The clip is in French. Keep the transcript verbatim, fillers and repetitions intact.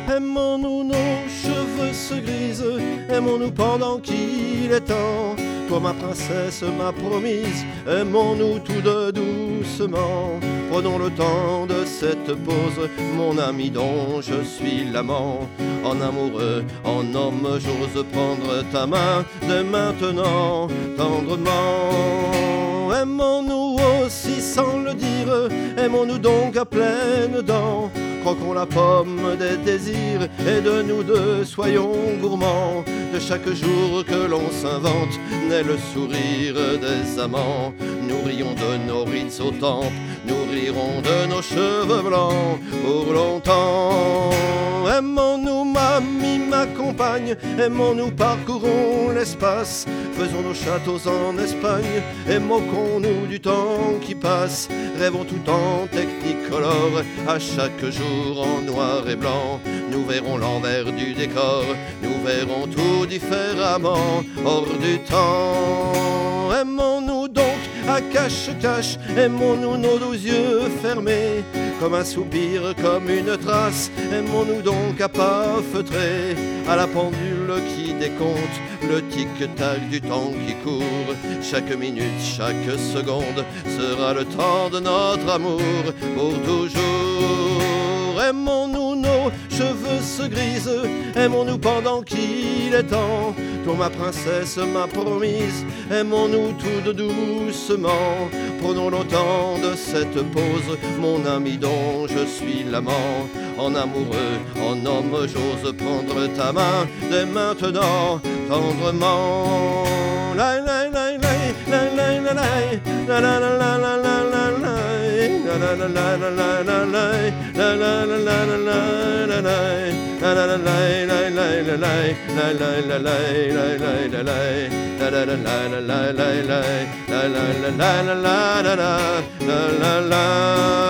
Aimons-nous, nos cheveux se grisent, aimons-nous pendant qu'il est temps. Toi ma princesse, ma promise, aimons-nous tout de doucement. Prenons le temps de cette pause, mon ami dont je suis l'amant. En amoureux, en homme, j'ose prendre ta main dès maintenant, tendrement. Aimons-nous aussi sans le dire, aimons-nous donc à pleines dents. Croquons la pomme des désirs et de nous deux soyons gourmands. De chaque jour que l'on s'invente naît le sourire des amants. Nous rions de nos rides aux tempes, nous rirons de nos cheveux blancs pour longtemps. Aimons-nous, mamie, ma compagne, aimons-nous, parcourons l'espace. Faisons nos châteaux en Espagne et moquons-nous du temps qui passe. Rêvons tout en technicolore, à chaque jour en noir et blanc. Nous verrons l'envers du décor, nous verrons tout différemment, hors du temps. Aimons-nous donc à cache-cache, aimons-nous nos douze yeux fermés. Comme un soupir, comme une trace, aimons-nous donc à pas feutrer. À la pendule qui décompte le tic-tac du temps qui court. Chaque minute, chaque seconde sera le temps de notre amour pour toujours. Aimons-nous, nos cheveux se grisent, aimons-nous pendant qu'il est temps. Toi ma princesse, ma promise, aimons-nous tout de doucement. Prenons le temps de cette pause, mon ami dont je suis l'amant. En amoureux, en homme, j'ose prendre ta main dès maintenant, tendrement. La la la la la la la la la la la la la la la. La la la la la la la la la la la la la la. La la la la la la la la la la la la la la. La la la la la la la la la la la la la la la la la.